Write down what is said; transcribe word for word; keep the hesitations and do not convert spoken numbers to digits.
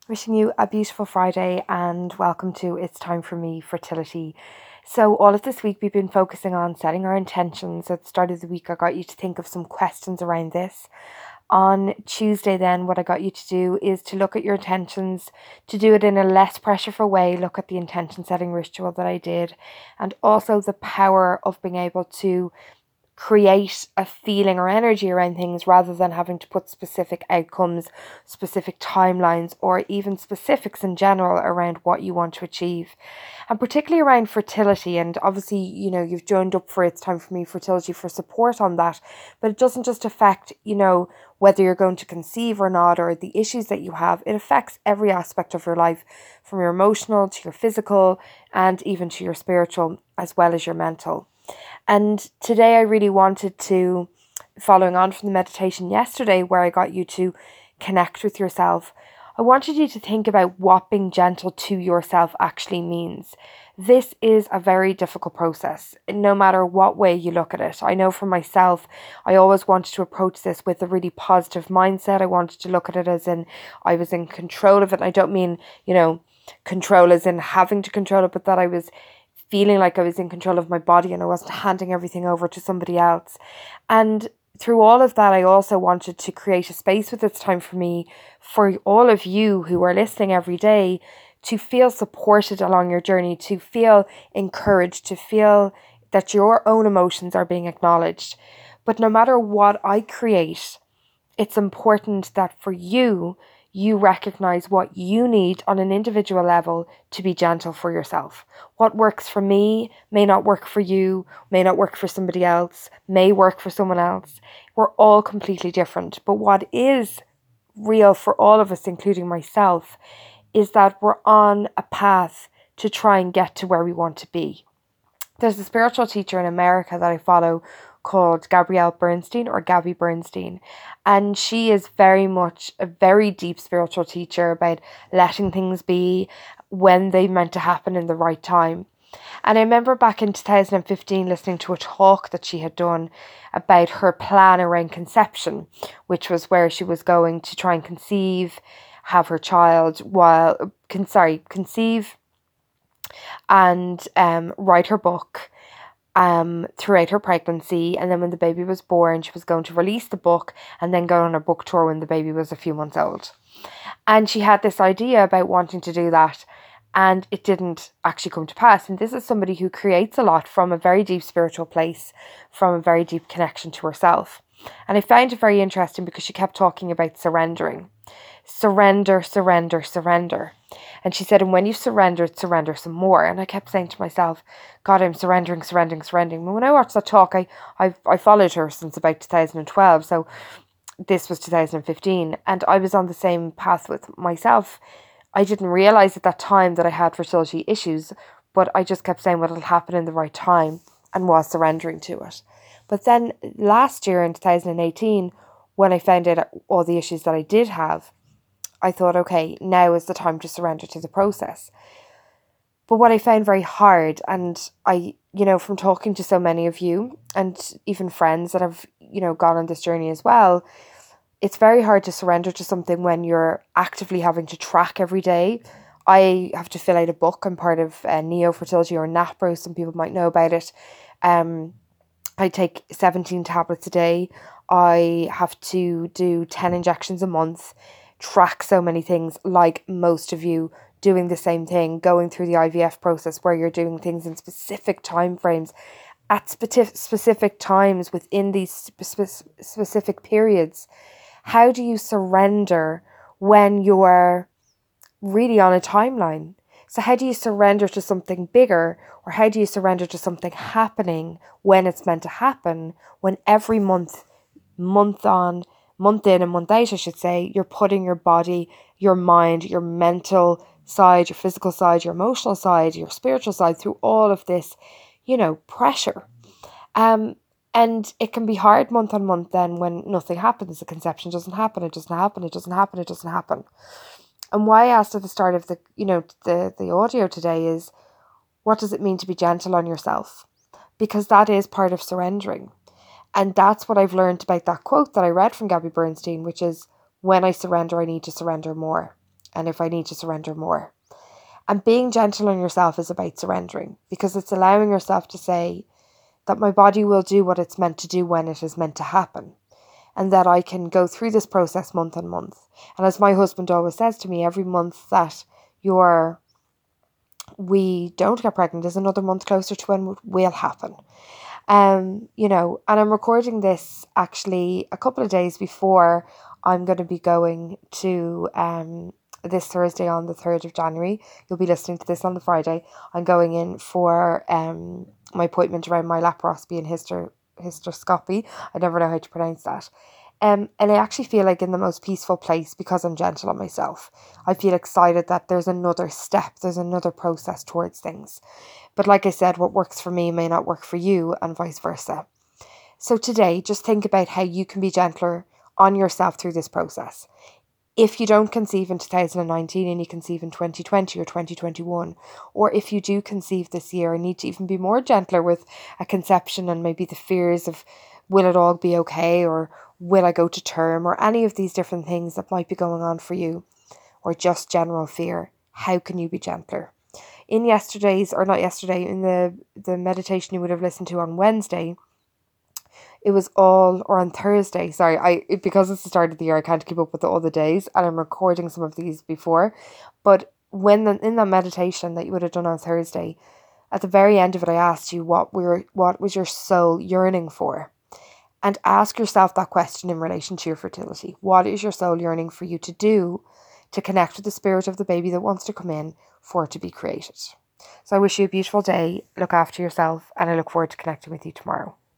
Wishing you a beautiful Friday and welcome to It's Time for Me Fertility. So, all of this week we've been focusing on setting our intentions. At the start of the week, I got you to think of some questions around this. On Tuesday, then, what I got you to do is to look at your intentions, to do it in a less pressureful way. Look at the intention setting ritual that I did, and also the power of being able to create a feeling or energy around things rather than having to put specific outcomes, specific timelines, or even specifics in general around what you want to achieve. And particularly around fertility. And obviously, you know, you've joined up for It's Time for Me Fertility for support on that. But it doesn't just affect, you know, whether you're going to conceive or not, or the issues that you have. It affects every aspect of your life, from your emotional to your physical and even to your spiritual, as well as your mental. And today I really wanted to, following on from the meditation yesterday where I got you to connect with yourself, I wanted you to think about what being gentle to yourself actually means. This is a very difficult process, no matter what way you look at it. I know for myself, I always wanted to approach this with a really positive mindset. I wanted to look at it as in I was in control of it. And I don't mean, you know, control as in having to control it, but that I was feeling like I was in control of my body and I wasn't handing everything over to somebody else. And through all of that, I also wanted to create a space with It's Time for Me for all of you who are listening every day to feel supported along your journey, to feel encouraged, to feel that your own emotions are being acknowledged. But no matter what I create, it's important that for you, you recognize what you need on an individual level to be gentle for yourself. What works for me may not work for you, may not work for somebody else, may work for someone else. We're all completely different. But what is real for all of us, including myself, is that we're on a path to try and get to where we want to be. There's a spiritual teacher in America that I follow called Gabrielle Bernstein, or Gabby Bernstein. And she is very much a very deep spiritual teacher about letting things be when they meant to happen in the right time. And I remember back in two thousand fifteen listening to a talk that she had done about her plan around conception, which was where she was going to try and conceive, have her child while, con- sorry, conceive and um, write her book um, throughout her pregnancy. And then when the baby was born, she was going to release the book and then go on a book tour when the baby was a few months old. And she had this idea about wanting to do that, and it didn't actually come to pass. And this is somebody who creates a lot from a very deep spiritual place, from a very deep connection to herself. And I found it very interesting because she kept talking about surrendering. Surrender, surrender, surrender. And she said, and when you've surrendered, surrender some more. And I kept saying to myself, God, I'm surrendering, surrendering, surrendering. But when I watched that talk, I I, I followed her since about two thousand twelve. So this was two thousand fifteen. And I was on the same path with myself. I didn't realize at that time that I had fertility issues, but I just kept saying what will happen in the right time and was surrendering to it. But then last year in two thousand eighteen, when I found out all the issues that I did have, I thought, okay, now is the time to surrender to the process. But what I found very hard, and I, you know, from talking to so many of you and even friends that have, you know, gone on this journey as well, it's very hard to surrender to something when you're actively having to track every day. I have to fill out a book. I'm part of uh, Neo Fertility, or NAPRO. Some people might know about it. Um, I take seventeen tablets a day. I have to do ten injections a month, track so many things, like most of you, doing the same thing, going through the I V F process where you're doing things in specific time frames, at spe- specific times within these spe- specific periods. How do you surrender when you're really on a timeline? So how do you surrender to something bigger, or how do you surrender to something happening when it's meant to happen, when every month, month on, month in and month out, I should say, you're putting your body, your mind, your mental side, your physical side, your emotional side, your spiritual side through all of this, you know, pressure. Um, and it can be hard month on month then when nothing happens. The conception doesn't happen, it doesn't happen, it doesn't happen, it doesn't happen. And why I asked at the start of the, you know, the, the audio today is, what does it mean to be gentle on yourself? Because that is part of surrendering. And that's what I've learned about that quote that I read from Gabby Bernstein, which is, when I surrender, I need to surrender more. and if I need to surrender more. And being gentle on yourself is about surrendering, because it's allowing yourself to say that my body will do what it's meant to do when it is meant to happen, and that I can go through this process month on month. And as my husband always says to me, every month that you're we don't get pregnant is another month closer to when it will happen. Um, you know, and I'm recording this actually a couple of days before I'm going to be going to um this Thursday on the third of January. You'll be listening to this on the Friday. I'm going in for um my appointment around my laparoscopy and hyster hysteroscopy. I never know how to pronounce that. Um, and I actually feel like in the most peaceful place because I'm gentle on myself. I feel excited that there's another step, there's another process towards things. But like I said, what works for me may not work for you, and vice versa. So today, just think about how you can be gentler on yourself through this process. If you don't conceive in two thousand nineteen and you conceive in twenty twenty or twenty twenty-one, or if you do conceive this year and need to even be more gentler with a conception and maybe the fears of will it all be okay, or will I go to term, or any of these different things that might be going on for you, or just general fear, how can you be gentler? In yesterday's, or not yesterday, in the, the meditation you would have listened to on Wednesday, it was all, or on Thursday, sorry, I it, because it's the start of the year, I can't keep up with the other days, and I'm recording some of these before, but when the, in that meditation that you would have done on Thursday, at the very end of it, I asked you what were what was your soul yearning for? And ask yourself that question in relation to your fertility. What is your soul yearning for you to do to connect with the spirit of the baby that wants to come in for it to be created? So I wish you a beautiful day, look after yourself, and I look forward to connecting with you tomorrow.